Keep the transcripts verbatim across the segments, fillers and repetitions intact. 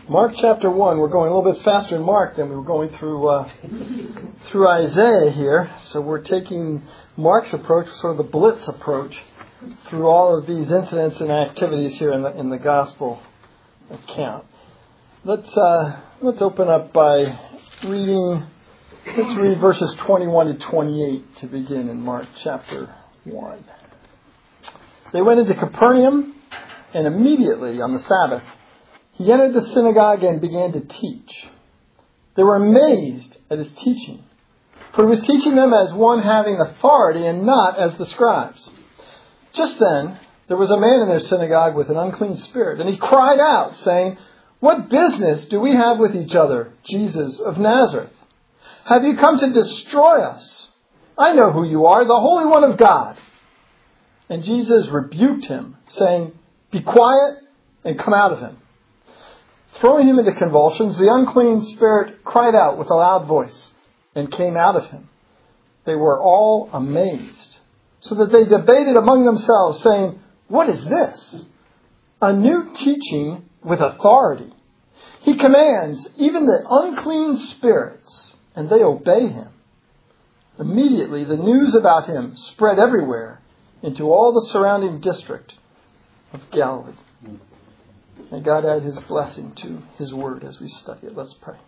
Mark chapter one. We're going a little bit faster in Mark than we were going through uh, through Isaiah here. So we're taking Mark's approach, sort of the blitz approach, through all of these incidents and activities here in the in the gospel account. Let's uh, let's open up by reading. Let's read verses twenty-one to twenty-eight to begin in Mark chapter one. They went into Capernaum, and immediately on the Sabbath, he entered the synagogue and began to teach. They were amazed at his teaching, for he was teaching them as one having authority and not as the scribes. Just then, there was a man in their synagogue with an unclean spirit, and he cried out, saying, "What business do we have with each other, Jesus of Nazareth? Have you come to destroy us? I know who you are, the Holy One of God." And Jesus rebuked him, saying, "Be quiet and come out of him." Throwing him into convulsions, the unclean spirit cried out with a loud voice and came out of him. They were all amazed, so that they debated among themselves, saying, "What is this? A new teaching with authority. He commands even the unclean spirits, and they obey him." Immediately the news about him spread everywhere into all the surrounding district of Galilee. May God add his blessing to his word as we study it. Let's pray.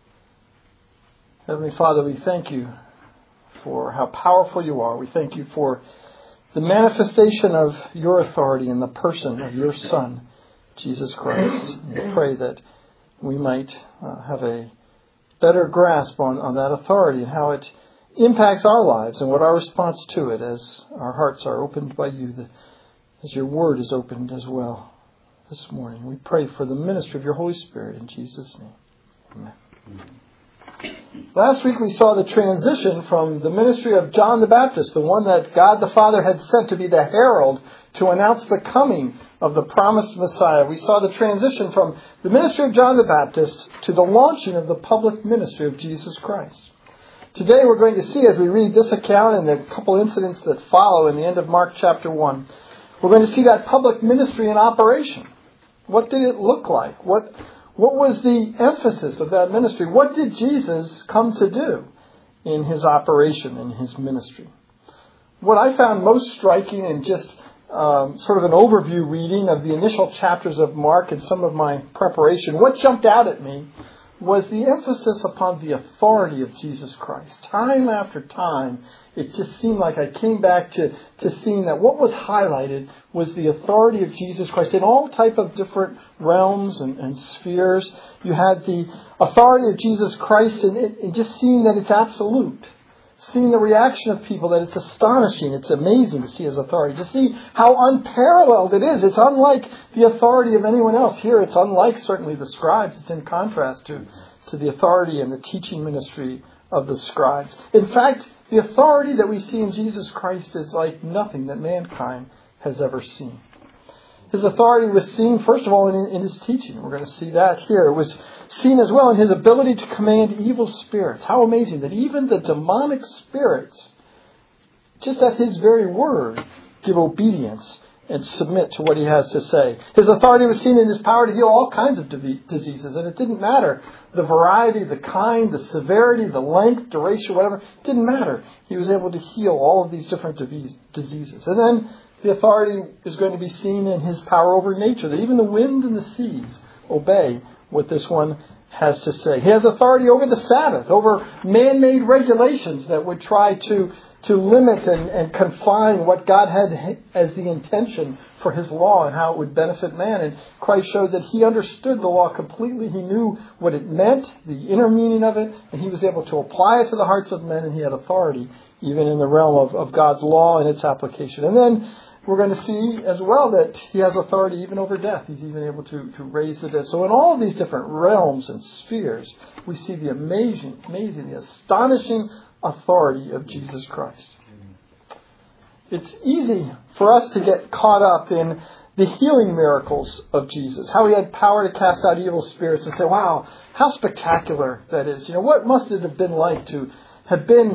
Heavenly Father, we thank you for how powerful you are. We thank you for the manifestation of your authority in the person of your Son, Jesus Christ. We pray that we might uh, have a better grasp on, on that authority and how it impacts our lives and what our response to it as our hearts are opened by you, the, as your word is opened as well. This morning, we pray for the ministry of your Holy Spirit in Jesus' name. Amen. Last week we saw the transition from the ministry of John the Baptist, the one that God the Father had sent to be the herald to announce the coming of the promised Messiah. We saw the transition from the ministry of John the Baptist to the launching of the public ministry of Jesus Christ. Today we're going to see, as we read this account and the couple incidents that follow in the end of Mark chapter one, we're going to see that public ministry in operation. What did it look like? What what was the emphasis of that ministry? What did Jesus come to do in his operation, in his ministry? What I found most striking in just um, sort of an overview reading of the initial chapters of Mark and some of my preparation, what jumped out at me was the emphasis upon the authority of Jesus Christ. Time after time, it just seemed like I came back to, to seeing that what was highlighted was the authority of Jesus Christ in all type of different realms and, and spheres. You had the authority of Jesus Christ and, and just seeing that it's absolute. Seeing the reaction of people, that it's astonishing, it's amazing to see his authority. To see how unparalleled it is. It's unlike the authority of anyone else. Here it's unlike certainly the scribes. It's in contrast to, to the authority and the teaching ministry of the scribes. In fact, the authority that we see in Jesus Christ is like nothing that mankind has ever seen. His authority was seen, first of all, in, in his teaching. We're going to see that here. It was seen as well in his ability to command evil spirits. How amazing that even the demonic spirits, just at his very word, give obedience and submit to what he has to say. His authority was seen in his power to heal all kinds of diseases. And it didn't matter the variety, the kind, the severity, the length, duration, whatever. It didn't matter. He was able to heal all of these different diseases. And then the authority is going to be seen in his power over nature, that even the wind and the seas obey what this one has to say. He has authority over the Sabbath, over man-made regulations that would try to, to limit and, and confine what God had as the intention for his law and how it would benefit man. And Christ showed that he understood the law completely. He knew what it meant, the inner meaning of it, and he was able to apply it to the hearts of men, and he had authority even in the realm of, of God's law and its application. And then we're going to see as well that he has authority even over death. He's even able to, to raise the dead. So in all of these different realms and spheres, we see the amazing, amazing, the astonishing authority of Jesus Christ. It's easy for us to get caught up in the healing miracles of Jesus, how he had power to cast out evil spirits, and say, wow, how spectacular that is. You know, what must it have been like to have been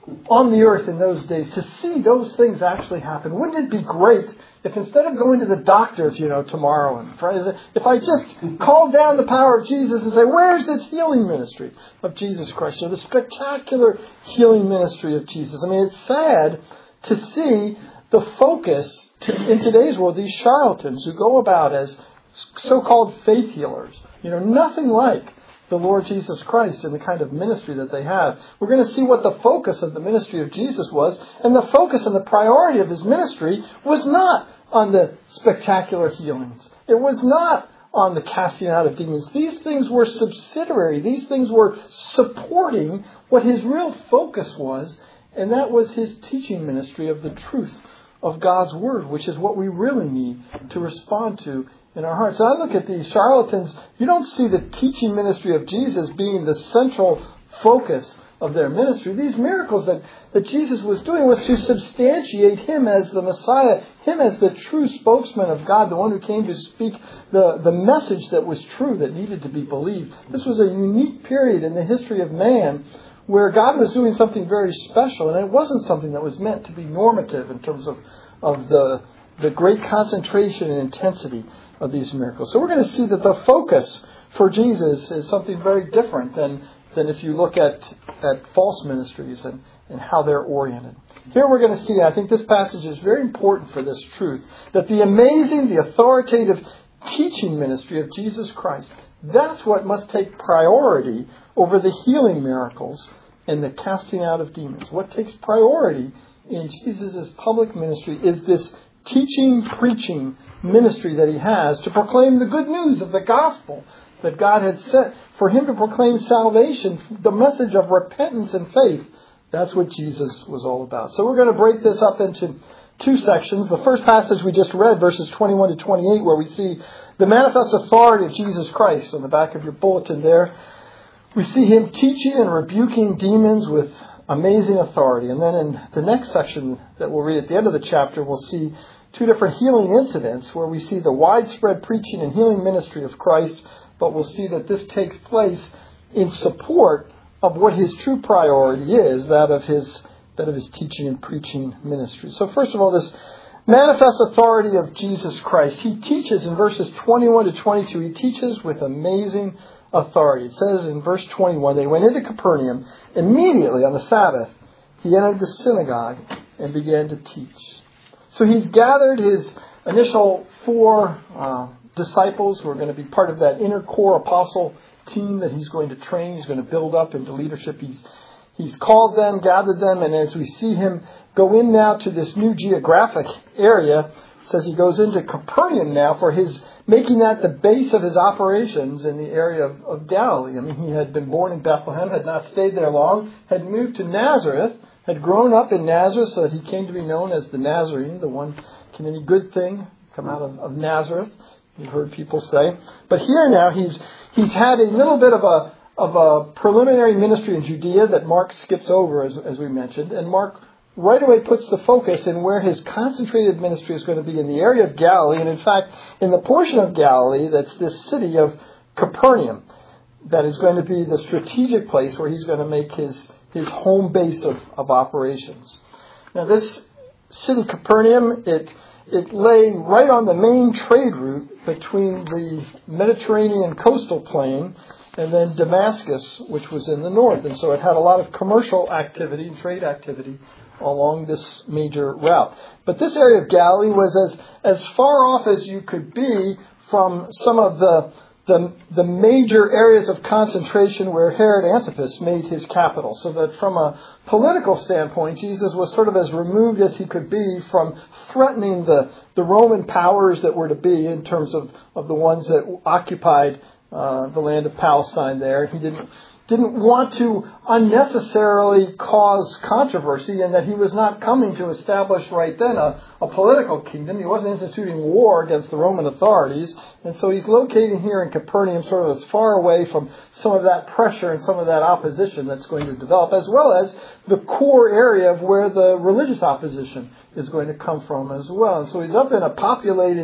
on the earth in those days, to see those things actually happen. Wouldn't it be great if instead of going to the doctors, you know, tomorrow and Friday, if I just called down the power of Jesus and say, where's this healing ministry of Jesus Christ? Or the spectacular healing ministry of Jesus. I mean, it's sad to see the focus to, in today's world, these charlatans who go about as so-called faith healers. You know, nothing like the Lord Jesus Christ and the kind of ministry that they have. We're going to see what the focus of the ministry of Jesus was, and the focus and the priority of his ministry was not on the spectacular healings. It was not on the casting out of demons. These things were subsidiary. These things were supporting what his real focus was, and that was his teaching ministry of the truth of God's Word, which is what we really need to respond to in our hearts. I look at these charlatans, you don't see the teaching ministry of Jesus being the central focus of their ministry. These miracles that, that Jesus was doing was to substantiate him as the Messiah, him as the true spokesman of God, the one who came to speak the, the message that was true, that needed to be believed. This was a unique period in the history of man where God was doing something very special, and it wasn't something that was meant to be normative in terms of, of the, the great concentration and intensity of these miracles. So we're going to see that the focus for Jesus is something very different than, than if you look at, at false ministries and, and how they're oriented. Here we're going to see, I think this passage is very important for this truth, that the amazing, the authoritative teaching ministry of Jesus Christ, that's what must take priority over the healing miracles and the casting out of demons. What takes priority in Jesus' public ministry is this teaching, preaching ministry that he has to proclaim the good news of the gospel that God had sent for him to proclaim salvation, the message of repentance and faith. That's what Jesus was all about. So we're going to break this up into two sections. The first passage we just read, verses twenty-one to twenty-eight, where we see the manifest authority of Jesus Christ on the back of your bulletin there. We see him teaching and rebuking demons with amazing authority. And then in the next section that we'll read at the end of the chapter, we'll see two different healing incidents where we see the widespread preaching and healing ministry of Christ, but we'll see that this takes place in support of what his true priority is, that of his that of his teaching and preaching ministry. So first of all, this manifest authority of Jesus Christ. He teaches in verses twenty-one to twenty-two, he teaches with amazing authority. It says in verse twenty-one, they went into Capernaum. Immediately on the Sabbath, he entered the synagogue and began to teach. So he's gathered his initial four uh, disciples who are going to be part of that inner core apostle team that he's going to train. He's going to build up into leadership. He's He's called them, gathered them, and as we see him go in now to this new geographic area, it says he goes into Capernaum now for his making that the base of his operations in the area of, of Galilee. I mean, he had been born in Bethlehem, had not stayed there long, had moved to Nazareth, had grown up in Nazareth so that he came to be known as the Nazarene, the one, can any good thing come out of, of Nazareth? You've heard people say. But here now he's he's had a little bit of a of a preliminary ministry in Judea that Mark skips over, as, as we mentioned. And Mark right away puts the focus in where his concentrated ministry is going to be in the area of Galilee. And in fact, in the portion of Galilee that's this city of Capernaum, that is going to be the strategic place where he's going to make his, his home base of, of operations. Now this city, Capernaum, it it lay right on the main trade route between the Mediterranean coastal plain and then Damascus, which was in the north. And so it had a lot of commercial activity and trade activity along this major route. But this area of Galilee was as, as far off as you could be from some of the, the, the major areas of concentration where Herod Antipas made his capital. So that from a political standpoint, Jesus was sort of as removed as he could be from threatening the, the Roman powers that were to be in terms of, of the ones that occupied Uh, the land of Palestine there. He didn't didn't want to unnecessarily cause controversy, and that he was not coming to establish right then a, a political kingdom. He wasn't instituting war against the Roman authorities. And so he's located here in Capernaum sort of as far away from some of that pressure and some of that opposition that's going to develop, as well as the core area of where the religious opposition is going to come from as well. And so he's up in a populated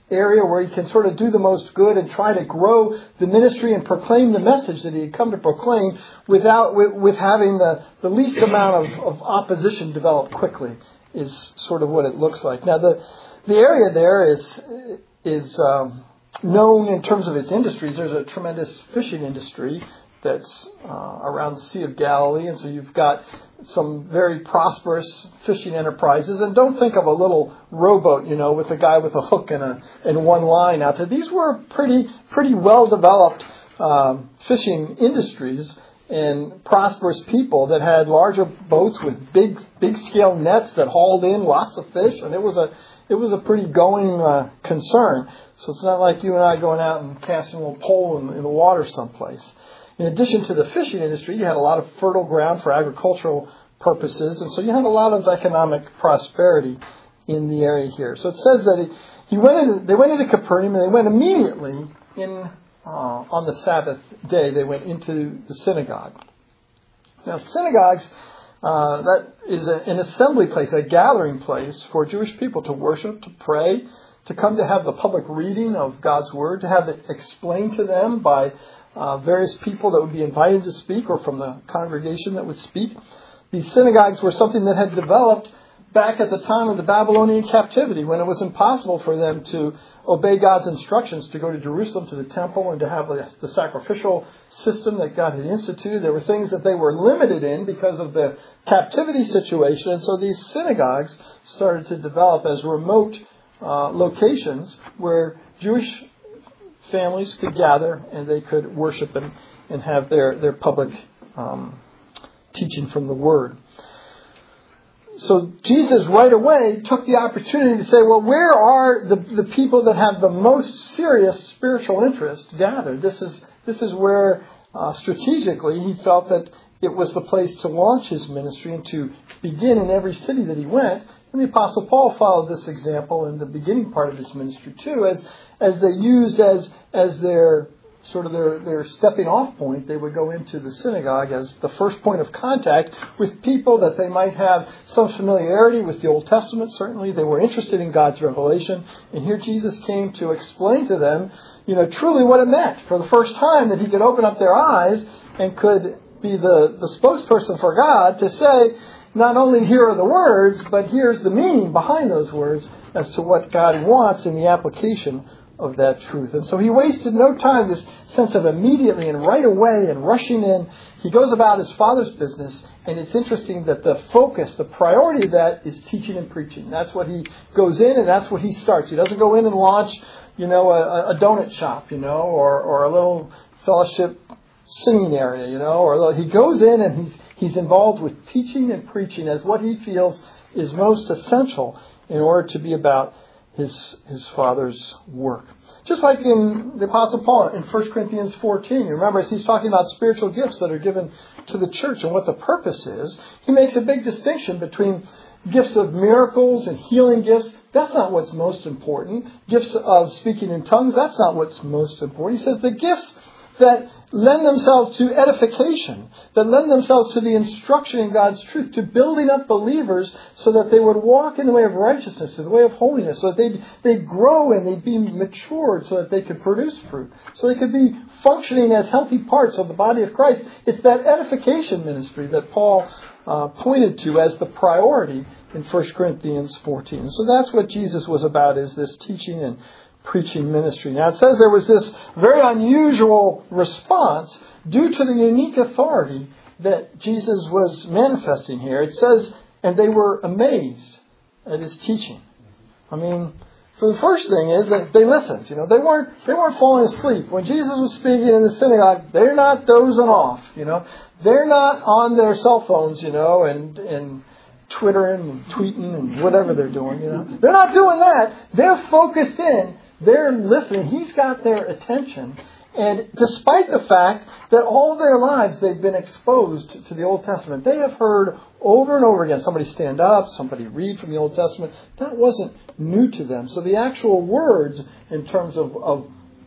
area where he can sort of do the most good and try to grow the ministry and proclaim the message that he had come to proclaim without with, with having the, the least amount of, of opposition develop quickly is sort of what it looks like. Now, the the area there is is um, known in terms of its industries. There's a tremendous fishing industry that's uh, around the Sea of Galilee, and so you've got some very prosperous fishing enterprises. And don't think of a little rowboat, you know, with a guy with a hook and a and one line out there. These were pretty pretty well developed um, fishing industries and prosperous people that had larger boats with big big scale nets that hauled in lots of fish, and it was a it was a pretty going uh, concern. So it's not like you and I going out and casting a little pole in, in the water someplace. In addition to the fishing industry, you had a lot of fertile ground for agricultural purposes, and so you had a lot of economic prosperity in the area here. So it says that he, he went into, they went into Capernaum, and they went immediately in uh, on the Sabbath day. They went into the synagogue. Now, synagogues, uh, that is a, an assembly place, a gathering place for Jewish people to worship, to pray, to come to have the public reading of God's Word, to have it explained to them by Uh, various people that would be invited to speak or from the congregation that would speak. These synagogues were something that had developed back at the time of the Babylonian captivity, when it was impossible for them to obey God's instructions to go to Jerusalem, to the temple, and to have the, the sacrificial system that God had instituted. There were things that they were limited in because of the captivity situation. And so these synagogues started to develop as remote uh, locations where Jewish families could gather and they could worship and, and have their, their public um, teaching from the Word. So Jesus right away took the opportunity to say, well, where are the, the people that have the most serious spiritual interest gathered? This is, this is where uh, strategically he felt that it was the place to launch his ministry and to begin in every city that he went. And the Apostle Paul followed this example in the beginning part of his ministry too, as as they used as as their sort of their, their stepping off point. They would go into the synagogue as the first point of contact with people that they might have some familiarity with the Old Testament. Certainly, they were interested in God's revelation, and here Jesus came to explain to them, you know, truly what it meant for the first time, that he could open up their eyes and could be the, the spokesperson for God to say, not only here are the words, but here's the meaning behind those words as to what God wants in the application of that truth. And so he wasted no time, this sense of immediately and right away and rushing in. He goes about his Father's business, and it's interesting that the focus, the priority of that is teaching and preaching. That's what he goes in, and that's what he starts. He doesn't go in and launch, you know, a, a donut shop, you know, or, or a little fellowship singing area, you know, or he goes in and he's He's involved with teaching and preaching as what he feels is most essential in order to be about his his Father's work. Just like in the Apostle Paul in First Corinthians fourteen. You remember, as he's talking about spiritual gifts that are given to the church and what the purpose is, he makes a big distinction between gifts of miracles and healing gifts. That's not what's most important. Gifts of speaking in tongues, that's not what's most important. He says the gifts that lend themselves to edification, that lend themselves to the instruction in God's truth, to building up believers so that they would walk in the way of righteousness, in the way of holiness, so that they'd, they'd grow and they'd be matured so that they could produce fruit, so they could be functioning as healthy parts of the body of Christ. It's that edification ministry that Paul uh, pointed to as the priority in First Corinthians fourteen. So that's what Jesus was about, is this teaching and preaching ministry. Now, it says there was this very unusual response due to the unique authority that Jesus was manifesting here. It says, and they were amazed at his teaching. I mean, for the first thing is that they listened. You know, they weren't they weren't falling asleep when Jesus was speaking in the synagogue. They're not dozing off. You know, they're not on their cell phones. You know, and and twittering and tweeting and whatever they're doing. You know, they're not doing that. They're focused in. They're listening. He's got their attention. And despite the fact that all their lives they've been exposed to the Old Testament, they have heard over and over again somebody stand up, somebody read from the Old Testament. That wasn't new to them. So the actual words in terms of, of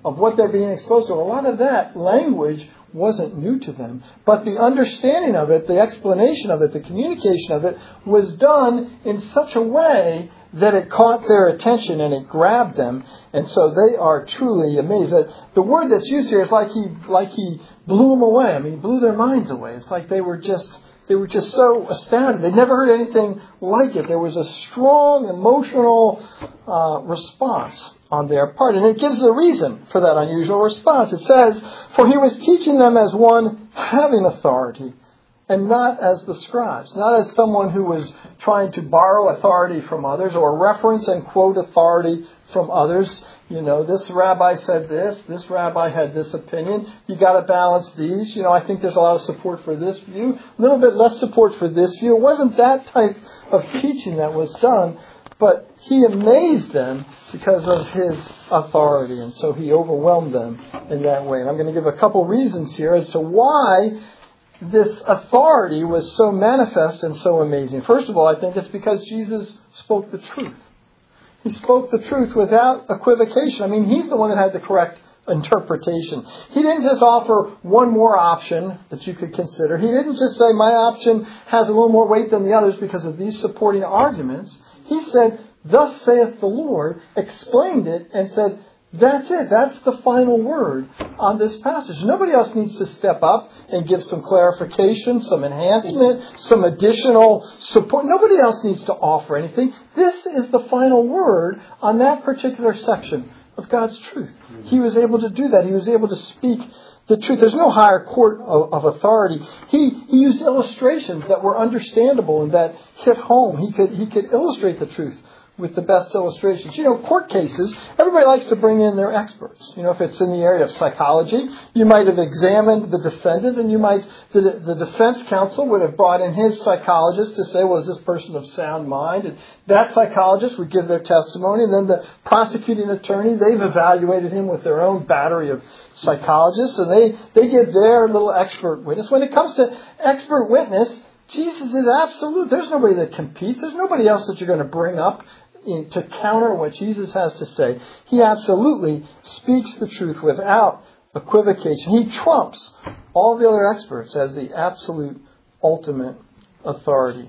of what they're being exposed to. A lot of that language wasn't new to them. But the understanding of it, the explanation of it, the communication of it was done in such a way that it caught their attention and it grabbed them. And so they are truly amazed. The word that's used here is like he like he blew them away. I mean, he blew their minds away. It's like they were just they were just so astounded. They'd never heard anything like it. There was a strong emotional uh, response on their part. And it gives a reason for that unusual response. It says, "For he was teaching them as one having authority, and not as the scribes," not as someone who was trying to borrow authority from others or reference and quote authority from others. You know, this rabbi said this, this rabbi had this opinion. You got to balance these. You know, I think there's a lot of support for this view, a little bit less support for this view. It wasn't that type of teaching that was done, but he amazed them because of his authority, and so he overwhelmed them in that way. And I'm going to give a couple reasons here as to why this authority was so manifest and so amazing. First of all, I think it's because Jesus spoke the truth. He spoke the truth without equivocation. I mean, he's the one that had the correct interpretation. He didn't just offer one more option that you could consider. He didn't just say, my option has a little more weight than the others because of these supporting arguments. He said, "Thus saith the Lord," explained it, and said, that's it. That's the final word on this passage. Nobody else needs to step up and give some clarification, some enhancement, some additional support. Nobody else needs to offer anything. This is the final word on that particular section of God's truth. He was able to do that. He was able to speak the truth. There's no higher court of, of authority. He, he used illustrations that were understandable and that hit home. He could, he could illustrate the truth with the best illustrations. You know, court cases, everybody likes to bring in their experts. You know, if it's in the area of psychology, you might have examined the defendant, and you might, the, the defense counsel would have brought in his psychologist to say, well, is this person of sound mind? And that psychologist would give their testimony, and then the prosecuting attorney, they've evaluated him with their own battery of psychologists, and they, they give their little expert witness. When it comes to expert witness, Jesus is absolute. There's nobody that competes. There's nobody else that you're going to bring up in, to counter what Jesus has to say. He absolutely speaks the truth without equivocation. He trumps all the other experts as the absolute ultimate authority.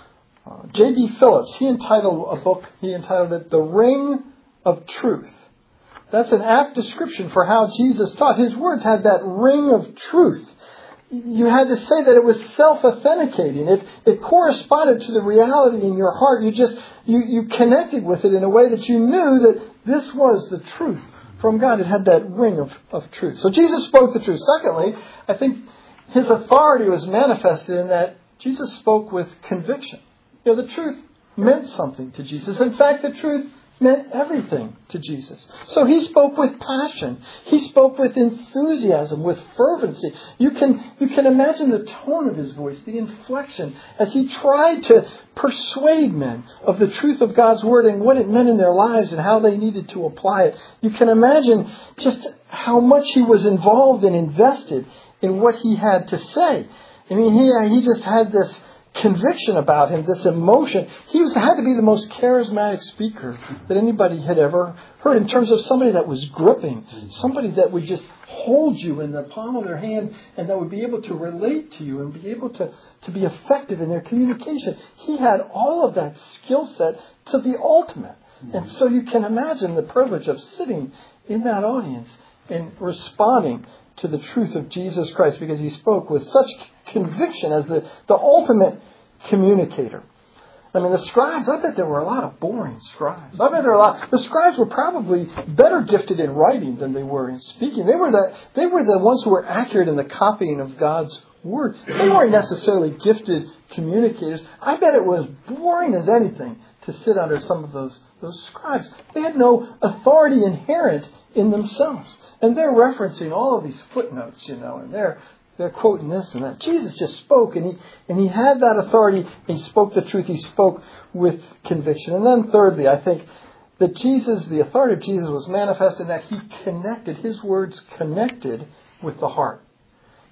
Uh, J B Phillips, he entitled a book, he entitled it The Ring of Truth. That's an apt description for how Jesus taught. His words had that ring of truth. You had to say that it was self-authenticating. It, it corresponded to the reality in your heart. You just, you, you connected with it in a way that you knew that this was the truth from God. It had that ring of, of truth. So Jesus spoke the truth. Secondly, I think his authority was manifested in that Jesus spoke with conviction. You know, the truth meant something to Jesus. In fact, the truth meant everything to Jesus. So he spoke with passion. He spoke with enthusiasm, with fervency. You can, you can imagine the tone of his voice, the inflection, as he tried to persuade men of the truth of God's word and what it meant in their lives and how they needed to apply it. You can imagine just how much he was involved and invested in what he had to say. I mean, he, he just had this conviction about him, this emotion. He was had to be the most charismatic speaker that anybody had ever heard, in terms of somebody that was gripping, somebody that would just hold you in the palm of their hand and that would be able to relate to you and be able to, to be effective in their communication. He had all of that skill set to the ultimate. And so you can imagine the privilege of sitting in that audience and responding to the truth of Jesus Christ, because he spoke with such conviction as the, the ultimate communicator. I mean, the scribes, I bet there were a lot of boring scribes. I bet there were a lot. The scribes were probably better gifted in writing than they were in speaking. They were the, they were the ones who were accurate in the copying of God's word. They weren't necessarily gifted communicators. I bet it was boring as anything to sit under some of those, those scribes. They had no authority inherent in themselves. And they're referencing all of these footnotes, you know, and they're they're quoting this and that. Jesus just spoke, and he and he had that authority. He spoke the truth. He spoke with conviction. And then thirdly, I think that Jesus, the authority of Jesus was manifest in that he connected, his words connected with the heart.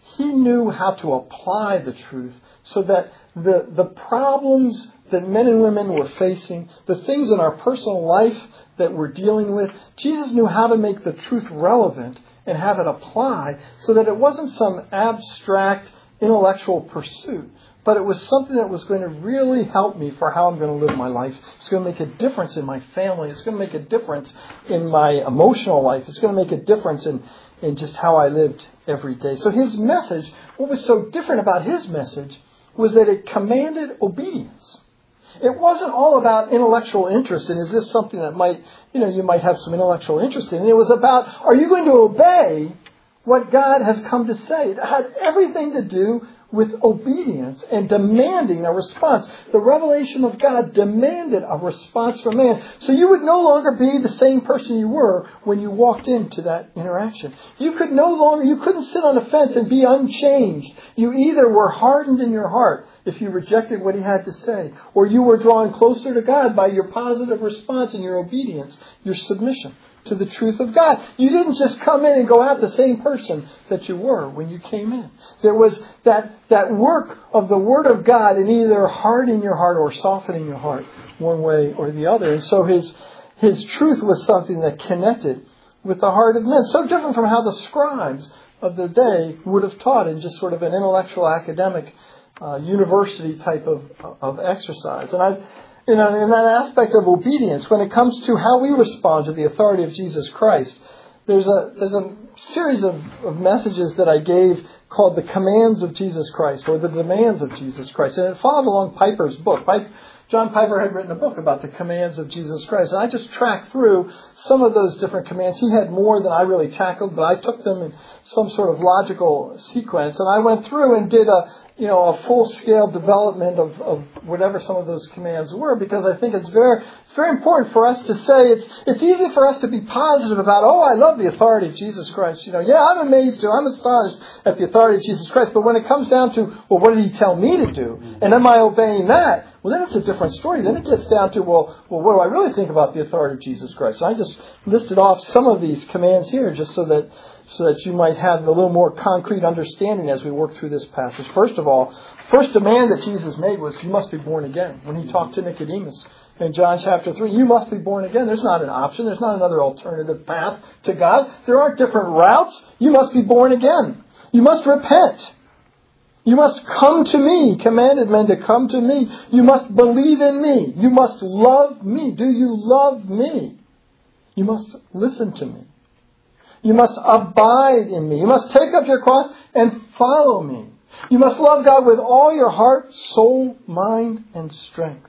he knew how to apply the truth so that the, the problems that men and women were facing, the things in our personal life that we're dealing with, Jesus knew how to make the truth relevant and have it apply so that it wasn't some abstract intellectual pursuit, but it was something that was going to really help me for how I'm going to live my life. It's going to make a difference in my family. It's going to make a difference in my emotional life. It's going to make a difference in, in just how I lived every day. So his message, what was so different about his message was that it commanded obedience. It wasn't all about intellectual interest, and is this something that might, you know, you might have some intellectual interest in. It was about, are you going to obey what God has come to say? It had everything to do with obedience and demanding a response. The revelation of God demanded a response from man. So you would no longer be the same person you were when you walked into that interaction. You could no longer, you couldn't sit on a fence and be unchanged. You either were hardened in your heart if you rejected what he had to say, or you were drawn closer to God by your positive response and your obedience, your submission to the truth of God. You didn't just come in and go out the same person that you were when you came in. There was that, that work of the Word of God in either hardening your heart or softening your heart one way or the other. And so his, his truth was something that connected with the heart of men. So different from how the scribes of the day would have taught in just sort of an intellectual academic uh, university type of, of exercise. And I've In, a, in that aspect of obedience, when it comes to how we respond to the authority of Jesus Christ, there's a there's a series of, of messages that I gave called the commands of Jesus Christ, or the demands of Jesus Christ. And it followed along Piper's book. Piper, John Piper had written a book about the commands of Jesus Christ. And I just tracked through some of those different commands. He had more than I really tackled, but I took them in some sort of logical sequence. And I went through and did a you know, a full-scale development of, of whatever some of those commands were, because I think it's very it's very important for us to say, it's it's easy for us to be positive about, oh, I love the authority of Jesus Christ. You know, yeah, I'm amazed too. I'm astonished at the authority of Jesus Christ. But when it comes down to, well, what did he tell me to do? And am I obeying that? Well, then it's a different story. Then it gets down to, well, well, what do I really think about the authority of Jesus Christ? So I just listed off some of these commands here just so that so that you might have a little more concrete understanding as we work through this passage. First of all, first demand that Jesus made was, you must be born again. When he talked to Nicodemus in John chapter three, you must be born again. There's not an option. There's not another alternative path to God. There aren't different routes. You must be born again. You must repent. You must come to me, commanded men to come to me. You must believe in me. You must love me. Do you love me? You must listen to me. You must abide in me. You must take up your cross and follow me. You must love God with all your heart, soul, mind, and strength.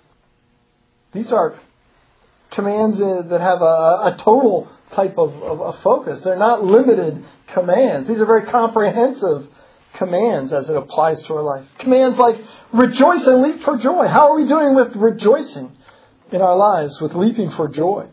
These are commands that have a, a total type of, of, of focus. They're not limited commands. These are very comprehensive commands as it applies to our life. Commands like rejoice and leap for joy. How are we doing with rejoicing in our lives, with leaping for joy?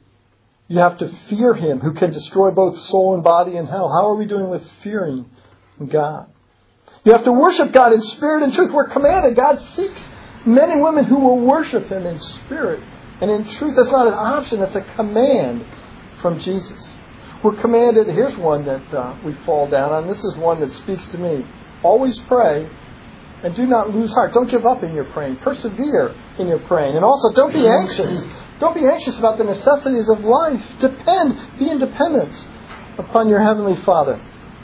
You have to fear him who can destroy both soul and body in hell. How are we doing with fearing God? You have to worship God in spirit and truth. We're commanded. God seeks men and women who will worship him in spirit and in truth. That's not an option. That's a command from Jesus. We're commanded. Here's one that uh, we fall down on. This is one that speaks to me. Always pray and do not lose heart. Don't give up in your praying. Persevere in your praying. And also don't be anxious. Don't be anxious about the necessities of life. Depend, be independent upon your Heavenly Father.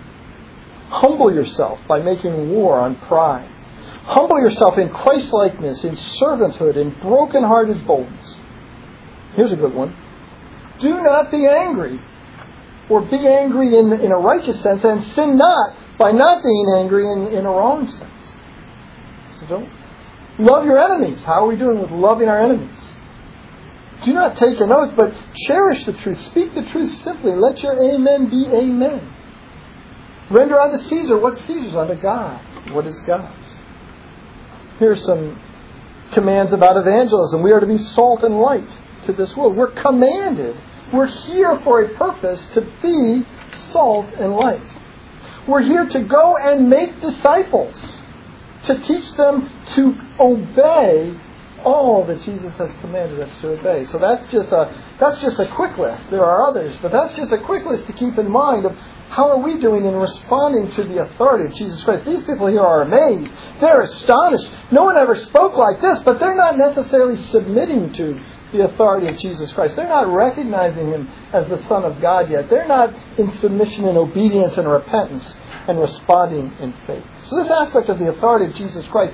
Humble yourself by making war on pride. Humble yourself in Christ-likeness, in servanthood, in broken-hearted boldness. Here's a good one. Do not be angry, or be angry in, in a righteous sense, and sin not by not being angry in, in a wrong sense. So don't love your enemies. How are we doing with loving our enemies? Do not take an oath, but cherish the truth. Speak the truth simply. Let your amen be amen. Render unto Caesar what's Caesar's, unto God what is God's. Here are some commands about evangelism. We are to be salt and light to this world. We're commanded. We're here for a purpose to be salt and light. We're here to go and make disciples, to teach them to obey all that Jesus has commanded us to obey. So that's just a that's just a quick list. There are others, but that's just a quick list to keep in mind of How are we doing in responding to the authority of Jesus Christ? These people here are amazed. They're astonished. No one ever spoke like this, but they're not necessarily submitting to the authority of Jesus Christ. They're not recognizing Him as the Son of God yet. They're not in submission and obedience and repentance and responding in faith. So this aspect of the authority of Jesus Christ,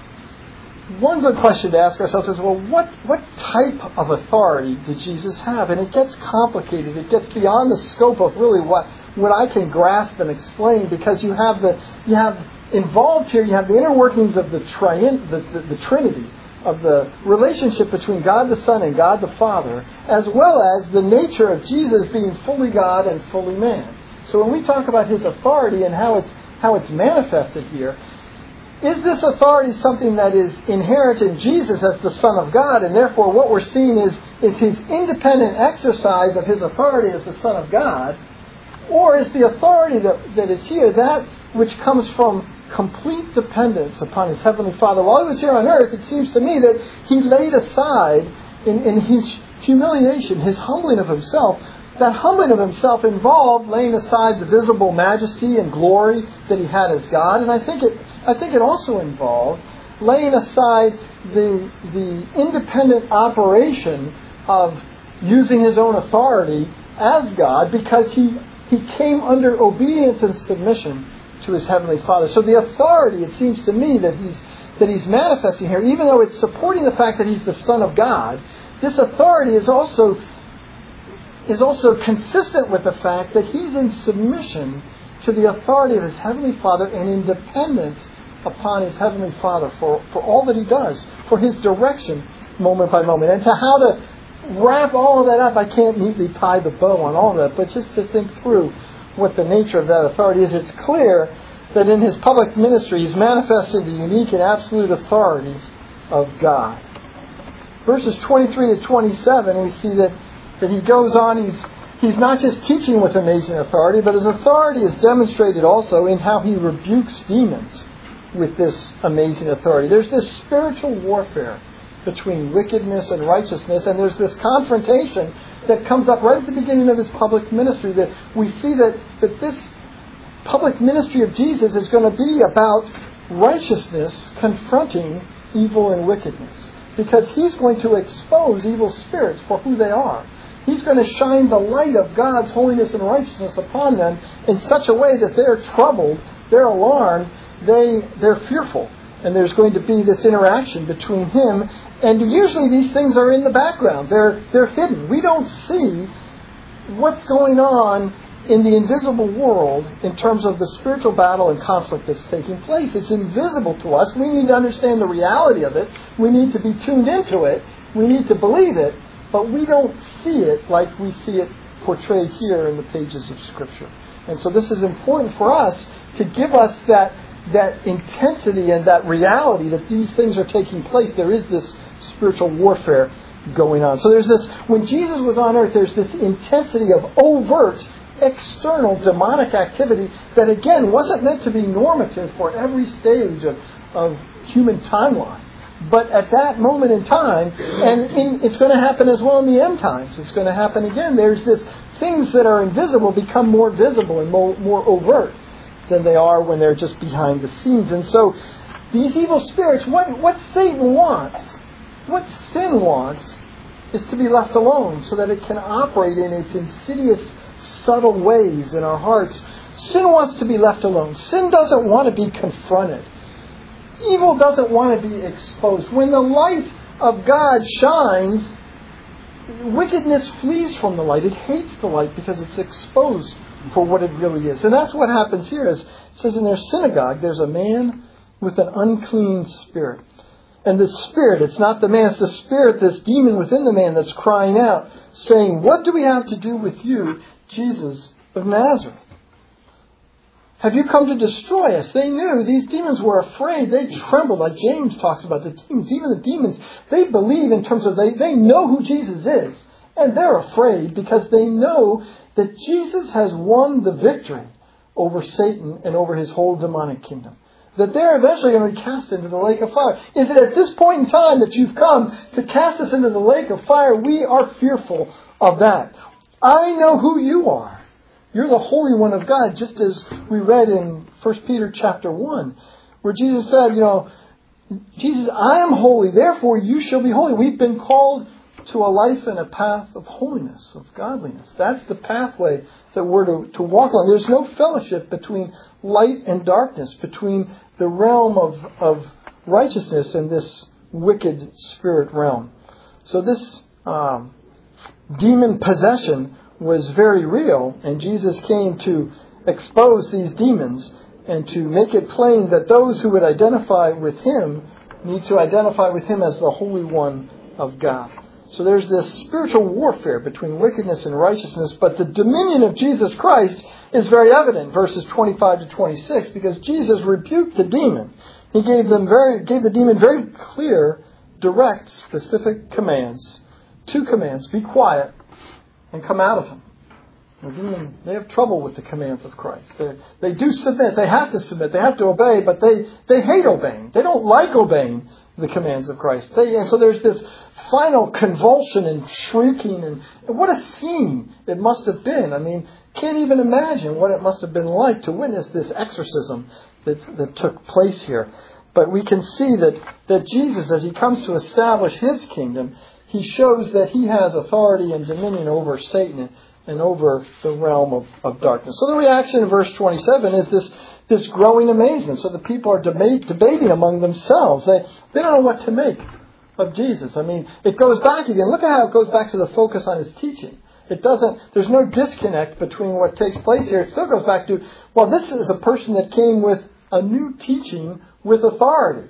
one good question to ask ourselves is, well, what, what type of authority did Jesus have? And it gets complicated. It gets beyond the scope of really what, what I can grasp and explain, because you have the you have involved here, you have the inner workings of the, triun, the, the, the Trinity, of the relationship between God the Son and God the Father, as well as the nature of Jesus being fully God and fully man. So when we talk about His authority and how it's how it's manifested here, is this authority something that is inherent in Jesus as the Son of God, and therefore what we're seeing is, is His independent exercise of His authority as the Son of God? Or is the authority that, that is here that which comes from complete dependence upon His Heavenly Father? While He was here on earth, it seems to me that He laid aside in, in His humiliation, His humbling of Himself. That humbling of Himself involved laying aside the visible majesty and glory that He had as God. And I think it I think it also involved laying aside the the independent operation of using His own authority as God, because He, he came under obedience and submission to His Heavenly Father. So the authority, it seems to me, that He's that He's manifesting here, even though it's supporting the fact that He's the Son of God, this authority is also is also consistent with the fact that He's in submission to the authority of His Heavenly Father and in dependence upon His Heavenly Father for, for all that He does, for His direction moment by moment. And to how to wrap all of that up, I can't neatly tie the bow on all of that, but just to think through what the nature of that authority is. It's clear that in His public ministry He's manifested the unique and absolute authorities of God. Verses twenty-three to twenty-seven, we see that that He goes on, he's he's not just teaching with amazing authority, but His authority is demonstrated also in how He rebukes demons with this amazing authority. There's this spiritual warfare between wickedness and righteousness, and there's this confrontation that comes up right at the beginning of His public ministry, that we see that, that this public ministry of Jesus is going to be about righteousness confronting evil and wickedness, because He's going to expose evil spirits for who they are. He's going to shine the light of God's holiness and righteousness upon them in such a way that they're troubled, they're alarmed, they, they're fearful. And there's going to be this interaction between Him. And usually these things are in the background. They're, they're hidden. We don't see what's going on in the invisible world in terms of the spiritual battle and conflict that's taking place. It's invisible to us. We need to understand the reality of it. We need to be tuned into it. We need to believe it. But we don't see it like we see it portrayed here in the pages of Scripture. And so this is important for us to give us that, that intensity and that reality that these things are taking place. There is this spiritual warfare going on. So there's this, when Jesus was on earth, there's this intensity of overt, external demonic activity that, again, wasn't meant to be normative for every stage of, of human timeline. But at that moment in time, and in, it's going to happen as well in the end times. It's going to happen again. There's this, things that are invisible become more visible and more, more overt than they are when they're just behind the scenes. And so these evil spirits, what, what Satan wants, what sin wants, is to be left alone so that it can operate in its insidious, subtle ways in our hearts. Sin wants to be left alone. Sin doesn't want to be confronted. Evil doesn't want to be exposed. When the light of God shines, wickedness flees from the light. It hates the light because it's exposed for what it really is. And that's what happens here. As it says in their synagogue, there's a man with an unclean spirit. And the spirit, it's not the man, it's the spirit, this demon within the man that's crying out, saying, "What do we have to do with you, Jesus of Nazareth? Have you come to destroy us?" They knew these demons were afraid. They trembled, like James talks about the demons. Even the demons, they believe in terms of, they, they know who Jesus is. And they're afraid because they know that Jesus has won the victory over Satan and over his whole demonic kingdom. That they're eventually going to be cast into the lake of fire. Is it at this point in time that you've come to cast us into the lake of fire? We are fearful of that. I know who you are. You're the Holy One of God, just as we read in First Peter chapter one, where Jesus said, you know, Jesus, I am holy, therefore you shall be holy. We've been called to a life and a path of holiness, of godliness. That's the pathway that we're to, to walk on. There's no fellowship between light and darkness, between the realm of, of righteousness and this wicked spirit realm. So this um, demon possession was very real, and Jesus came to expose these demons and to make it plain that those who would identify with Him need to identify with Him as the Holy One of God. So there's this spiritual warfare between wickedness and righteousness, but the dominion of Jesus Christ is very evident, verses twenty-five to twenty-six, because Jesus rebuked the demon. He gave them very gave the demon very clear, direct, specific commands. Two commands: be quiet and come out of him. The demon, they have trouble with the commands of Christ. They, they do submit. They have to submit. They have to obey, but they, they hate obeying. They don't like obeying the commands of Christ. They, and so there's this final convulsion and shrieking. And, and what a scene it must have been. I mean, can't even imagine what it must have been like to witness this exorcism that, that took place here. But we can see that, that Jesus, as He comes to establish His kingdom, He shows that He has authority and dominion over Satan and over the realm of, of darkness. So the reaction in verse twenty-seven is this, this growing amazement. So the people are debate, debating among themselves. They, they don't know what to make of Jesus. I mean, it goes back again. Look at how it goes back to the focus on His teaching. It doesn't, there's no disconnect between what takes place here. It still goes back to, well, this is a person that came with a new teaching with authority.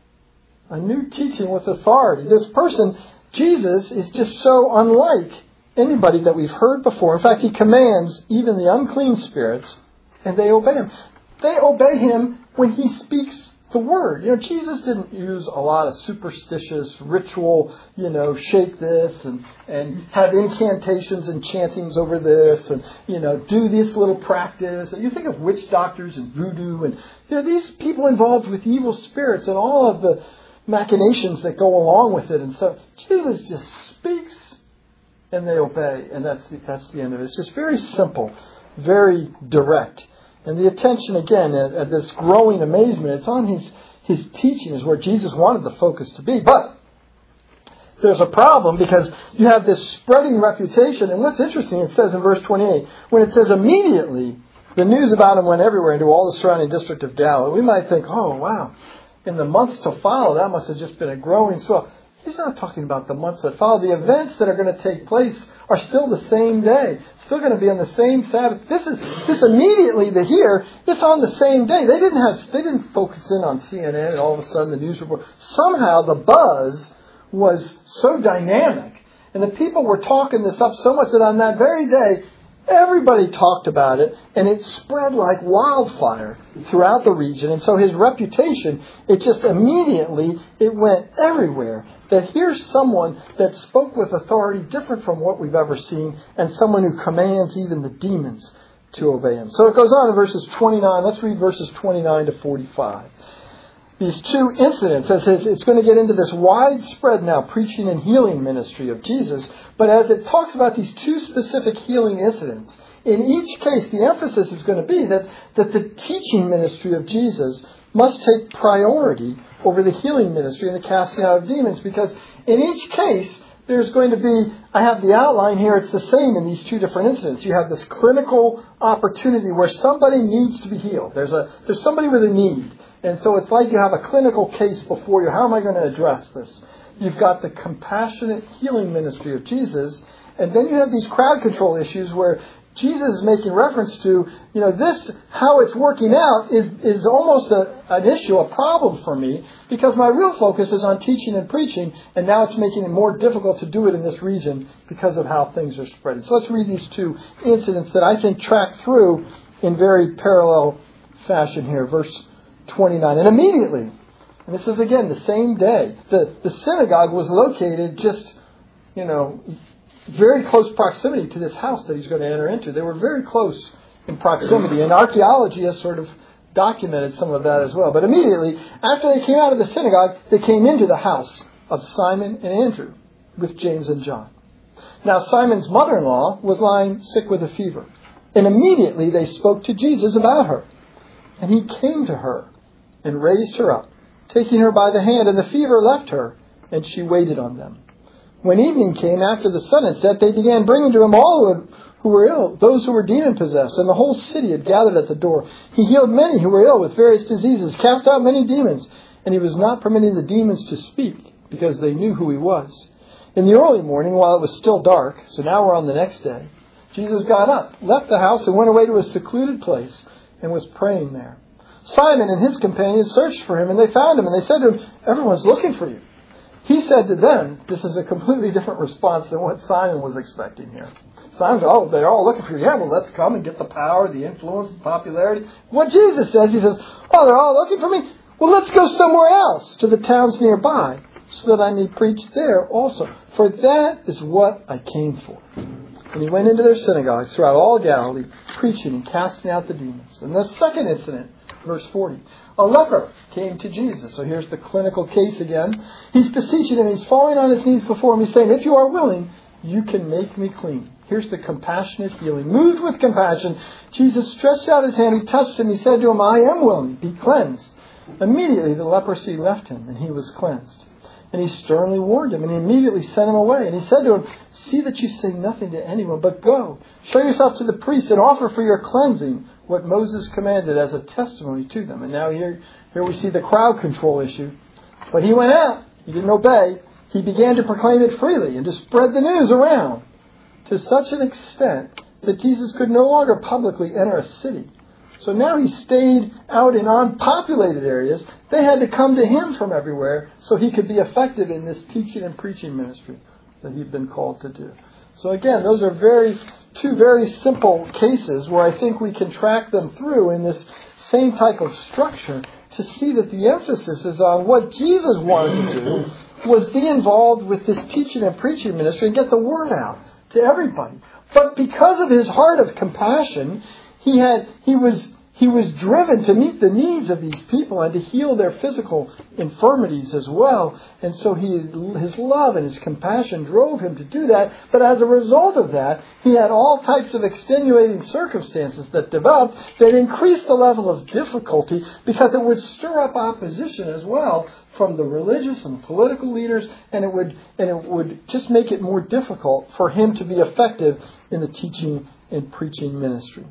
A new teaching with authority. This person, Jesus, is just so unlike anybody that we've heard before. In fact, He commands even the unclean spirits, and they obey Him. They obey Him when He speaks the word. You know, Jesus didn't use a lot of superstitious ritual, you know, shake this and, and have incantations and chantings over this and, you know, do this little practice. And you think of witch doctors and voodoo and, you know, these people involved with evil spirits and all of the machinations that go along with it. And so Jesus just speaks and they obey, and that's the, that's the end of it. It's just very simple, very direct. And the attention, again, at, at this growing amazement, it's on His, his teaching is where Jesus wanted the focus to be. But there's a problem because you have this spreading reputation. And what's interesting, it says in verse twenty-eight, when it says immediately, the news about Him went everywhere into all the surrounding district of Galilee. We might think, oh, wow, in the months to follow, that must have just been a growing swell. He's not talking about the months that follow. The events that are going to take place are still the same day. Still going to be on the same Sabbath. This is this immediately the here. It's on the same day. They didn't have. They didn't focus in on C N N and all of a sudden the news report. Somehow the buzz was so dynamic, and the people were talking this up so much that on that very day, everybody talked about it, and it spread like wildfire throughout the region. And so His reputation, it just immediately it went everywhere. That here's someone that spoke with authority different from what we've ever seen, and someone who commands even the demons to obey Him. So it goes on in verses twenty-nine. Let's read verses twenty-nine to forty-five. These two incidents, it's going to get into this widespread now preaching and healing ministry of Jesus. But as it talks about these two specific healing incidents, in each case the emphasis is going to be that, that the teaching ministry of Jesus must take priority over the healing ministry and the casting out of demons, because in each case there's going to be, I have the outline here, it's the same in these two different incidents. You have this clinical opportunity where somebody needs to be healed. There's a there's somebody with a need. And so it's like you have a clinical case before you. How am I going to address this? You've got the compassionate healing ministry of Jesus, and then you have these crowd control issues where Jesus is making reference to, you know, this, how it's working out is, is almost a, an issue, a problem for me, because my real focus is on teaching and preaching, and now it's making it more difficult to do it in this region because of how things are spreading. So let's read these two incidents that I think track through in very parallel fashion here. Verse twenty-nine. And immediately, and this is again the same day, the, the synagogue was located just, you know, very close proximity to this house that He's going to enter into. They were very close in proximity, and archaeology has sort of documented some of that as well. But immediately, after they came out of the synagogue, they came into the house of Simon and Andrew with James and John. Now, Simon's mother-in-law was lying sick with a fever. And immediately they spoke to Jesus about her. And he came to her and raised her up, taking her by the hand, and the fever left her, and she waited on them. When evening came after the sun had set, they began bringing to him all who, had, who were ill, those who were demon-possessed, and the whole city had gathered at the door. He healed many who were ill with various diseases, cast out many demons, and he was not permitting the demons to speak, because they knew who he was. In the early morning, while it was still dark, so now we're on the next day, Jesus got up, left the house, and went away to a secluded place, and was praying there. Simon and his companions searched for him, and they found him, and they said to him, "Everyone's looking for you." He said to them, this is a completely different response than what Simon was expecting here. Simon's, oh, they're all looking for you. Yeah, well, let's come and get the power, the influence, the popularity. What Jesus says, he says, oh, they're all looking for me? Well, let's go somewhere else, to the towns nearby, so that I may preach there also. For that is what I came for. And he went into their synagogues throughout all Galilee, preaching and casting out the demons. And the second incident, verse forty. A leper came to Jesus. So here's the clinical case again. He's beseeching him. He's falling on his knees before him. He's saying, if you are willing, you can make me clean. Here's the compassionate healing. Moved with compassion, Jesus stretched out his hand. He touched him. He said to him, I am willing. Be cleansed. Immediately the leprosy left him, and he was cleansed. And he sternly warned him, and he immediately sent him away. And he said to him, see that you say nothing to anyone, but go, show yourself to the priest, and offer for your cleansing what Moses commanded as a testimony to them. And now here, here we see the crowd control issue. But he went out. He didn't obey. He began to proclaim it freely and to spread the news around to such an extent that Jesus could no longer publicly enter a city. So now he stayed out in unpopulated areas. They had to come to him from everywhere so he could be effective in this teaching and preaching ministry that he'd been called to do. So again, those are very two very simple cases where I think we can track them through in this same type of structure to see that the emphasis is on what Jesus wanted to do was be involved with this teaching and preaching ministry and get the word out to everybody. But because of his heart of compassion, he had he was he was driven to meet the needs of these people and to heal their physical infirmities as well. And so he, his love and his compassion drove him to do that. But as a result of that, he had all types of extenuating circumstances that developed that increased the level of difficulty because it would stir up opposition as well from the religious and political leaders, and it would and it would just make it more difficult for him to be effective in the teaching and preaching ministry.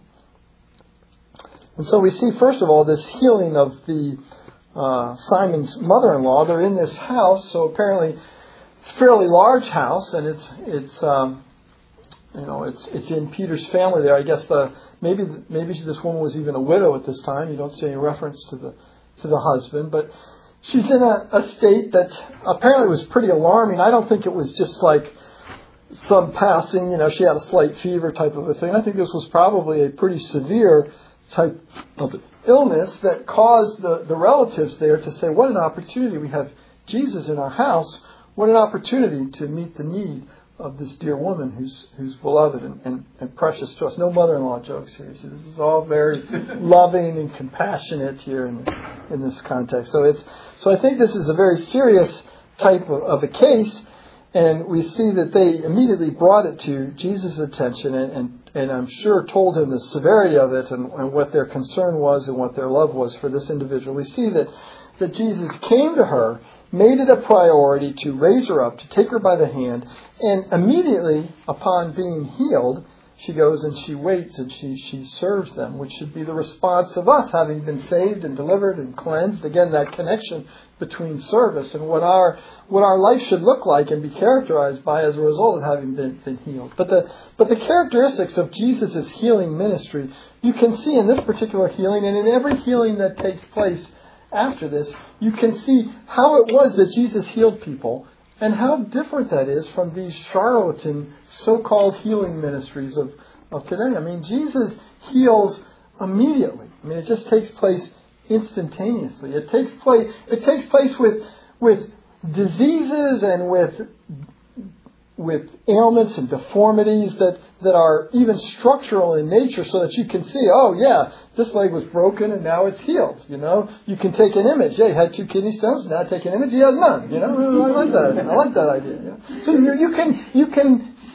And so we see, first of all, this healing of the uh, Simon's mother-in-law. They're in this house, so apparently it's a fairly large house, and it's it's um, you know it's it's in Peter's family there. I guess the maybe maybe this woman was even a widow at this time. You don't see any reference to the to the husband, but she's in a, a state that apparently was pretty alarming. I don't think it was just like some passing, you know, she had a slight fever type of a thing. I think this was probably a pretty severe type of illness that caused the, the relatives there to say, what an opportunity. We have Jesus in our house. What an opportunity to meet the need of this dear woman who's who's beloved and, and, and precious to us. No mother-in-law jokes here. See, this is all very loving and compassionate here in, in this context. So it's so I think this is a very serious type of, of a case. And we see that they immediately brought it to Jesus' attention and, and, and I'm sure told him the severity of it and, and what their concern was and what their love was for this individual. We see that, that Jesus came to her, made it a priority to raise her up, to take her by the hand, and immediately upon being healed, she goes and she waits and she, she serves them, which should be the response of us having been saved and delivered and cleansed. Again, that connection between service and what our what our life should look like and be characterized by as a result of having been, been healed. But the but the characteristics of Jesus' healing ministry, you can see in this particular healing and in every healing that takes place after this, you can see how it was that Jesus healed people and how different that is from these charlatan so-called healing ministries of, of today. I mean, Jesus heals immediately. I mean, it just takes place instantaneously. It takes place. It takes place with with diseases and with with ailments and deformities that, that are even structural in nature, so that you can see, oh yeah, this leg was broken and now it's healed. You know, you can take an image. Yeah, he had two kidney stones. Now take an image. He has none. You know, I like that. I like that idea. Yeah. So you, you can you can see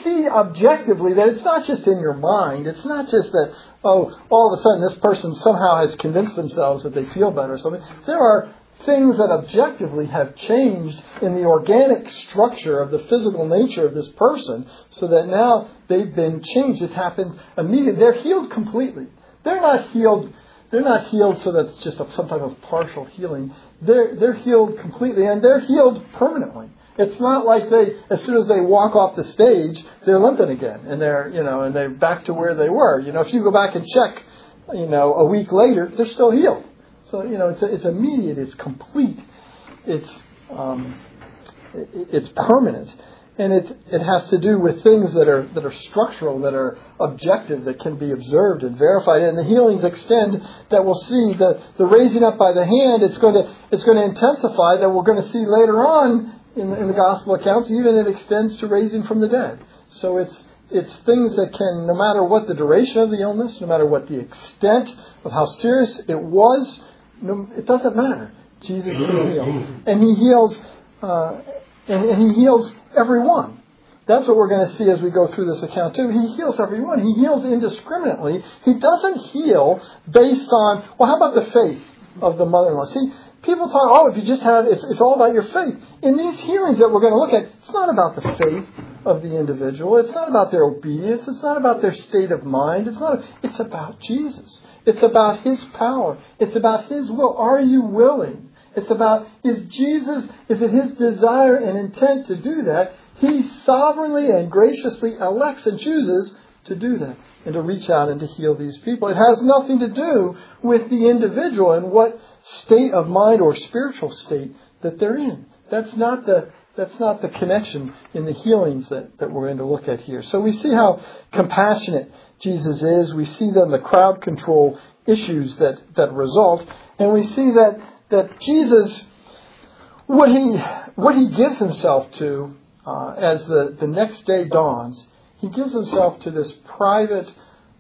see objectively that it's not just in your mind. It's not just that, oh, all of a sudden this person somehow has convinced themselves that they feel better or something. There are things that objectively have changed in the organic structure of the physical nature of this person so that now they've been changed. It happens immediately. They're healed completely. They're not healed They're not healed so that it's just a, some type of partial healing. They're, they're healed completely, and they're healed permanently. It's not like they, as soon as they walk off the stage, they're limping again, and they're, you know, and they're back to where they were. You know, if you go back and check, you know, a week later, they're still healed. So, you know, it's it's immediate, it's complete, it's um, it, it's permanent. And it it has to do with things that are that are structural, that are objective, that can be observed and verified. And the healings extend that we'll see. The, the raising up by the hand, it's going to it's going to intensify, that we're going to see later on in the, in the gospel accounts. Even it extends to raising from the dead. So it's it's things that can, no matter what the duration of the illness, no matter what the extent of how serious it was, no, it doesn't matter. Jesus can heal, and He heals. Uh, And, and He heals everyone. That's what we're going to see as we go through this account too. He heals everyone. He heals indiscriminately. He doesn't heal based on, well, how about the faith of the mother-in-law? See, people talk, oh, if you just have, it's, it's all about your faith. In these healings that we're going to look at, it's not about the faith of the individual. It's not about their obedience. It's not about their state of mind. It's not. It's about Jesus. It's about His power. It's about His will. Are you willing? It's about, is Jesus, is it His desire and intent to do that? He sovereignly and graciously elects and chooses to do that and to reach out and to heal these people. It has nothing to do with the individual and what state of mind or spiritual state that they're in. That's not the that's not the connection in the healings that, that we're going to look at here. So we see how compassionate Jesus is. We see then the crowd control issues that, that result. And we see that that Jesus, what he what he gives Himself to uh, as the, the next day dawns, He gives Himself to this private,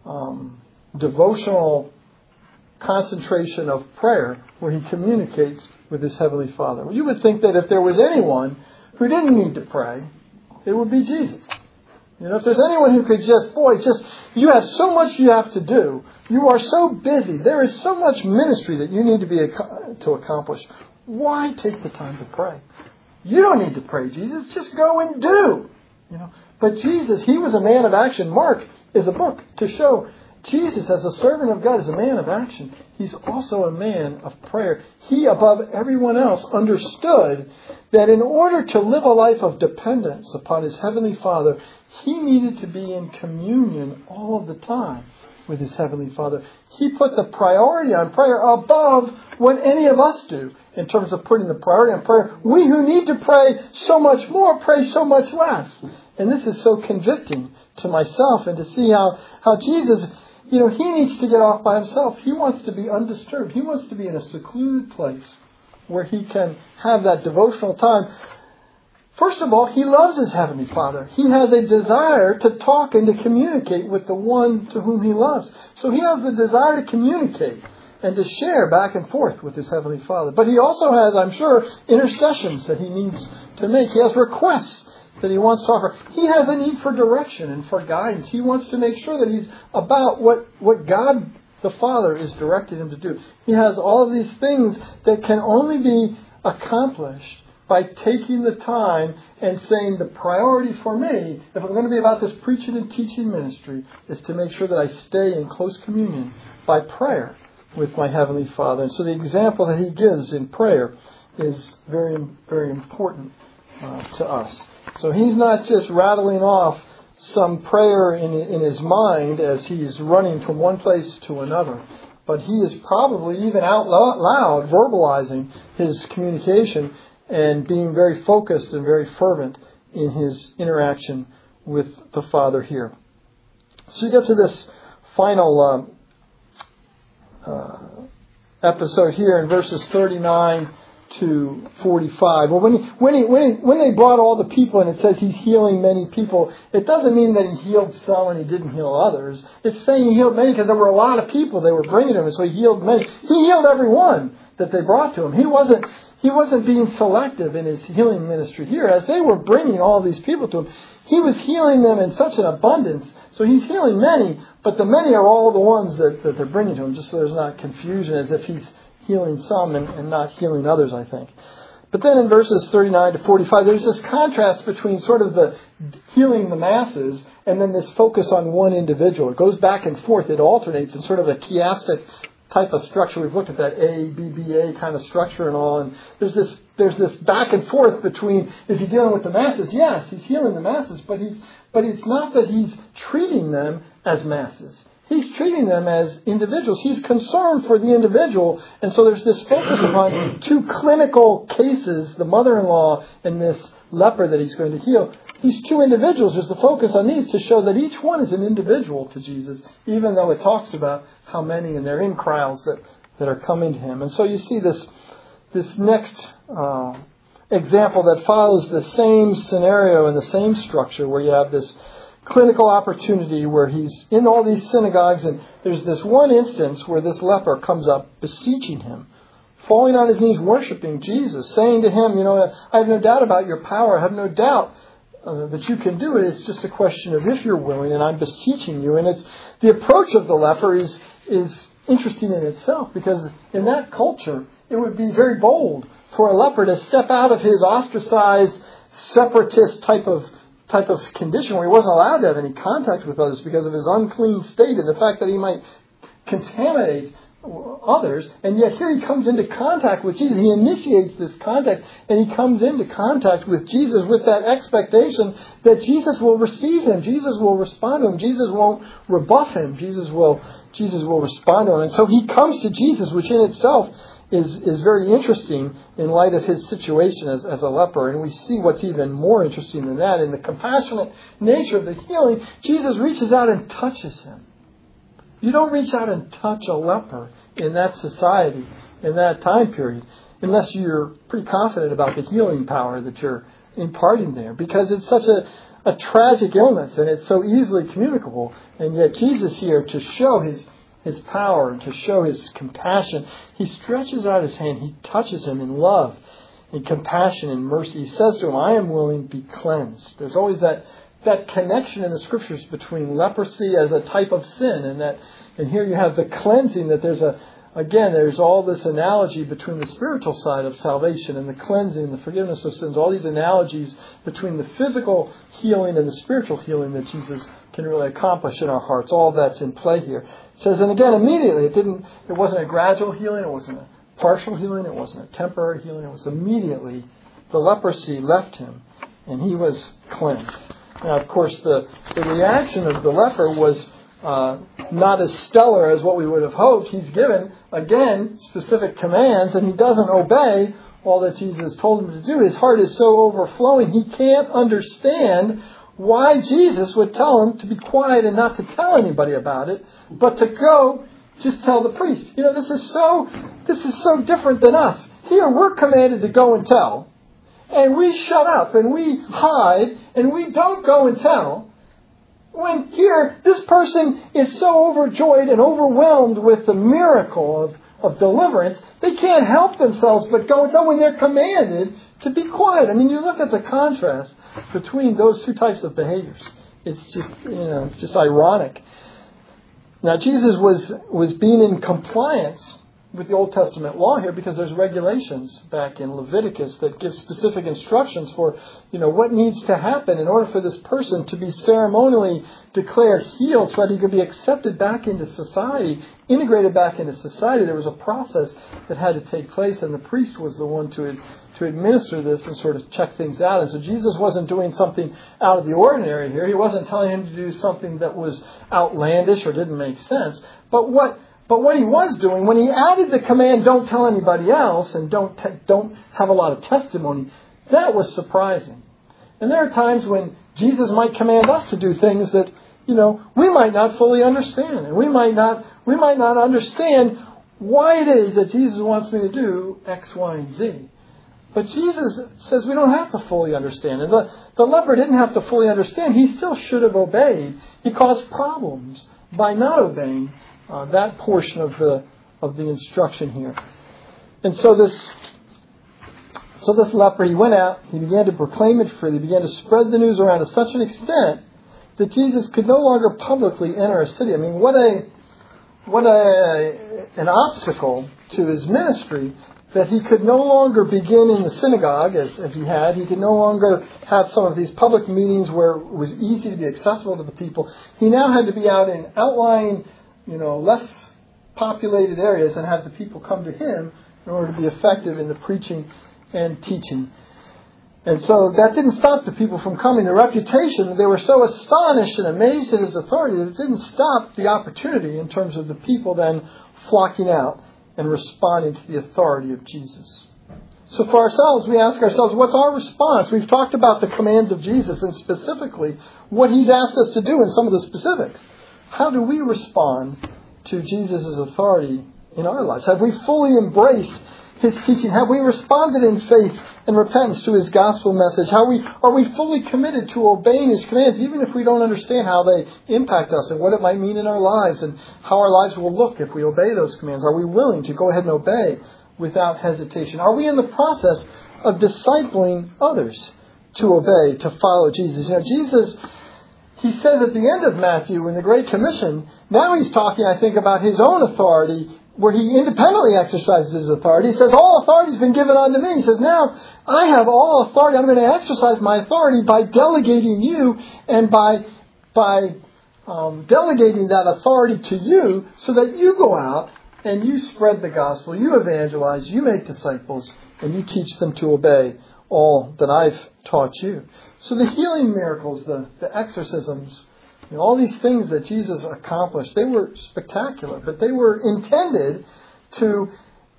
um, devotional concentration of prayer where He communicates with His Heavenly Father. Well, you would think that if there was anyone who didn't need to pray, it would be Jesus. You know, if there's anyone who could just, boy, just, you have so much you have to do. You are so busy. There is so much ministry that you need to be to accomplish. Why take the time to pray? You don't need to pray, Jesus. Just go and do. You know. But Jesus, He was a man of action. Mark is a book to show Jesus as a servant of God is a man of action. He's also a man of prayer. He, above everyone else, understood that in order to live a life of dependence upon His Heavenly Father, He needed to be in communion all of the time with His Heavenly Father. He put the priority on prayer above what any of us do in terms of putting the priority on prayer. We who need to pray so much more, pray so much less. And this is so convicting to myself, and to see how, how Jesus, you know, He needs to get off by Himself. He wants to be undisturbed. He wants to be in a secluded place where He can have that devotional time. First of all, He loves His Heavenly Father. He has a desire to talk and to communicate with the one to whom He loves. So He has the desire to communicate and to share back and forth with His Heavenly Father. But He also has, I'm sure, intercessions that He needs to make. He has requests that He wants to offer. He has a need for direction and for guidance. He wants to make sure that He's about what, what God the Father is directing Him to do. He has all of these things that can only be accomplished by taking the time and saying the priority for me, if I'm going to be about this preaching and teaching ministry, is to make sure that I stay in close communion by prayer with my Heavenly Father. And so the example that He gives in prayer is very, very important uh, to us. So He's not just rattling off some prayer in, in His mind as He's running from one place to another, but He is probably even out loud verbalizing His communication and being very focused and very fervent in His interaction with the Father here. So you get to this final um, uh, episode here in verses thirty-nine to forty-five. Well, when he, when he, when he, when they brought all the people and it says He's healing many people, it doesn't mean that He healed some and He didn't heal others. It's saying He healed many because there were a lot of people they were bringing Him, and so He healed many. He healed everyone that they brought to Him. He wasn't he wasn't being selective in his healing ministry here. As they were bringing all these people to him, he was healing them in such an abundance. So he's healing many, but the many are all the ones that, that they're bringing to him, just so there's not confusion as if he's healing some and, and not healing others, I think. But then in verses thirty-nine to forty-five, there's this contrast between sort of the healing the masses and then this focus on one individual. It goes back and forth. It alternates in sort of a chiastic type of structure. We've looked at that A, B, B, A kind of structure and all. And there's this there's this back and forth between, if you're dealing with the masses, yes, he's healing the masses, but he's but it's not that he's treating them as masses. He's treating them as individuals. He's concerned for the individual. And so there's this focus upon two clinical cases, the mother-in-law and this leper that he's going to heal. These two individuals, there's the focus on these to show that each one is an individual to Jesus, even though it talks about how many, and they're in crowds that, that are coming to him. And so you see this, this next uh, example that follows the same scenario and the same structure, where you have this clinical opportunity where he's in all these synagogues, and there's this one instance where this leper comes up beseeching him, falling on his knees, worshiping Jesus, saying to him, you know, I have no doubt about your power. I have no doubt uh, that you can do it. It's just a question of if you're willing, and I'm beseeching you. And it's the approach of the leper is is interesting in itself, because in that culture, it would be very bold for a leper to step out of his ostracized, separatist type of type of condition where he wasn't allowed to have any contact with others because of his unclean state and the fact that he might contaminate others. And yet here he comes into contact with Jesus. He initiates this contact, and he comes into contact with Jesus with that expectation that Jesus will receive him. Jesus will respond to him. Jesus won't rebuff him. Jesus will, Jesus will respond to him. And so he comes to Jesus, which in itself is, is very interesting in light of his situation as, as a leper. And we see what's even more interesting than that. In the compassionate nature of the healing, Jesus reaches out and touches him. You don't reach out and touch a leper in that society, in that time period, unless you're pretty confident about the healing power that you're imparting there, because it's such a, a tragic illness and it's so easily communicable. And yet Jesus here, to show his his power and to show his compassion, he stretches out his hand, he touches him in love and compassion and mercy. He says to him, I am willing, be cleansed. There's always that that connection in the scriptures between leprosy as a type of sin, and that, and here you have the cleansing, that there's a, again, there's all this analogy between the spiritual side of salvation and the cleansing, the forgiveness of sins, all these analogies between the physical healing and the spiritual healing that Jesus can really accomplish in our hearts. All that's in play here. It says, and again, immediately, it didn't, it wasn't a gradual healing, it wasn't a partial healing, it wasn't a temporary healing, it was immediately the leprosy left him and he was cleansed. Now, of course, the, the reaction of the leper was uh, not as stellar as what we would have hoped. He's given, again, specific commands, and he doesn't obey all that Jesus told him to do. His heart is so overflowing, he can't understand why Jesus would tell him to be quiet and not to tell anybody about it, but to go just tell the priest. You know, this is so, this is so different than us. Here, we're commanded to go and tell. And we shut up and we hide and we don't go and tell. When here, this person is so overjoyed and overwhelmed with the miracle of, of deliverance, they can't help themselves but go and tell when they're commanded to be quiet. I mean, you look at the contrast between those two types of behaviors. It's just, you know, it's just ironic. Now, Jesus was, was being in compliance with the Old Testament law here, because there's regulations back in Leviticus that give specific instructions for, you know, what needs to happen in order for this person to be ceremonially declared healed so that he could be accepted back into society, integrated back into society. There was a process that had to take place, and the priest was the one to to administer this and sort of check things out. And so Jesus wasn't doing something out of the ordinary here. He wasn't telling him to do something that was outlandish or didn't make sense. But what But what he was doing, when he added the command, don't tell anybody else and don't te- don't have a lot of testimony, that was surprising. And there are times when Jesus might command us to do things that, you know, we might not fully understand. And we might not we might not understand why it is that Jesus wants me to do X, Y, and Z. But Jesus says we don't have to fully understand. And the, the leper didn't have to fully understand. He still should have obeyed. He caused problems by not obeying Uh, that portion of the of the instruction here. And so this So this leper, he went out, he began to proclaim it freely, began to spread the news around to such an extent that Jesus could no longer publicly enter a city. I mean, what a what a an obstacle to his ministry, that he could no longer begin in the synagogue as, as he had. He could no longer have some of these public meetings where it was easy to be accessible to the people. He now had to be out in outlying, you know, less populated areas and have the people come to him in order to be effective in the preaching and teaching. And so that didn't stop the people from coming. The reputation, they were so astonished and amazed at his authority that it didn't stop the opportunity in terms of the people then flocking out and responding to the authority of Jesus. So for ourselves, we ask ourselves, what's our response? We've talked about the commands of Jesus and specifically what he's asked us to do in some of the specifics. How do we respond to Jesus' authority in our lives? Have we fully embraced his teaching? Have we responded in faith and repentance to his gospel message? How we are we fully committed to obeying his commands, even if we don't understand how they impact us and what it might mean in our lives and how our lives will look if we obey those commands? Are we willing to go ahead and obey without hesitation? Are we in the process of discipling others to obey, to follow Jesus? You know, Jesus, he says at the end of Matthew in the Great Commission, now he's talking, I think, about his own authority, where he independently exercises his authority. He says, all authority has been given unto me. He says, now I have all authority. I'm going to exercise my authority by delegating you and by by um, delegating that authority to you so that you go out and you spread the gospel, you evangelize, you make disciples, and you teach them to obey all that I've taught you. So the healing miracles, the, the exorcisms, you know, all these things that Jesus accomplished, they were spectacular, but they were intended to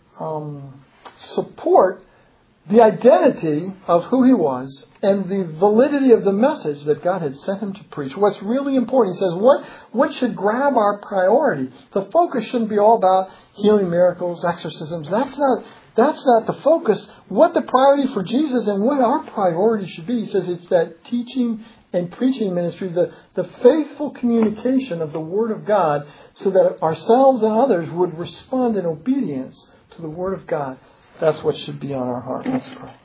um, support the identity of who he was and the validity of the message that God had sent him to preach. What's really important, he says, what, what should grab our priority? The focus shouldn't be all about healing miracles, exorcisms. That's not, that's not the focus. What the priority for Jesus and what our priority should be, he says it's that teaching and preaching ministry, the, the faithful communication of the Word of God so that ourselves and others would respond in obedience to the Word of God. That's what should be on our heart. Let's pray.